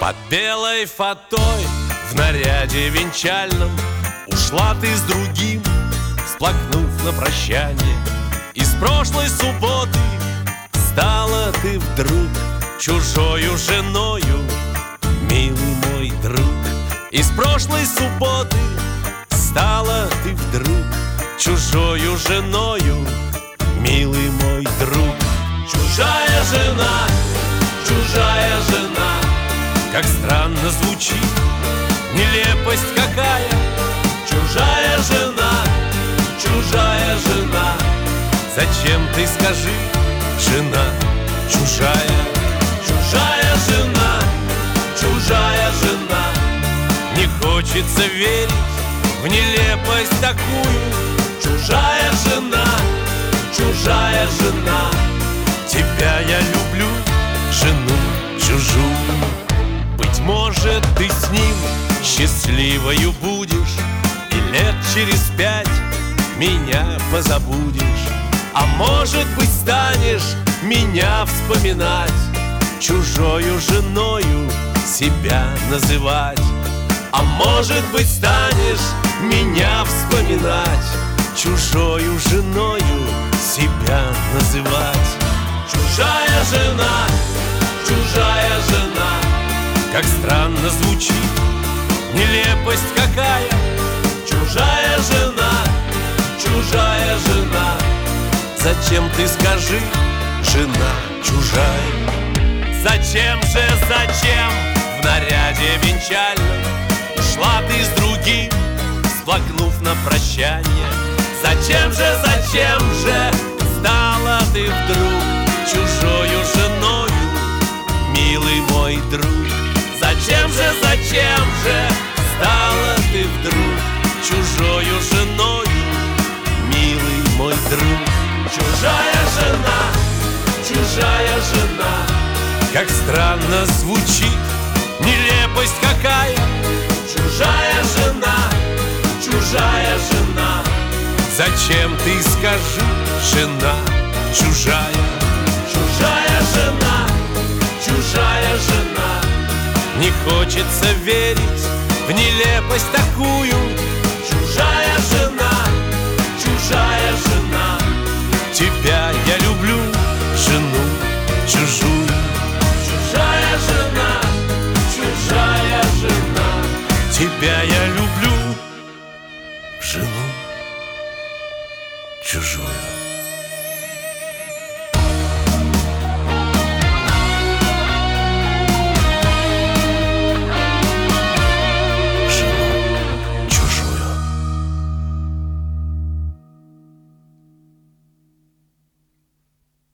Под белой фатой в наряде венчальном ушла ты с другим, всплакнув на прощание. Из прошлой субботы стала ты вдруг чужою женою, милый мой друг. Из прошлой субботы стала ты вдруг чужою женою, милый мой друг. Чужая жена, как странно звучит, нелепость какая. Чужая жена, зачем ты, скажи, жена чужая? Чужая жена, не хочется верить в нелепость такую. Чужая жена, тебя я люблю, жену чужую. Быть может, ты с ним счастливою будешь, и лет через 5 меня позабудешь. А может быть, станешь меня вспоминать, чужою женою себя называть. А может быть, станешь меня вспоминать, чужою женою себя называть. Чужая жена, как странно звучит, нелепость какая. Чужая жена, зачем ты, скажи, жена чужая? Зачем в наряде венчальном ушла ты с другим, всплакнув на прощание? Зачем же стала ты вдруг чужою женою, милый мой друг? Зачем же стала ты вдруг чужою женою, милый мой друг? Чужая жена, как странно звучит, нелепость какая. Чужая жена, зачем ты, скажи, жена чужая? Чужая жена, не хочется верить в нелепость такую. Чужая жена, тебя я люблю, жену чужую. Чужая жена, тебя я люблю, жену чужую.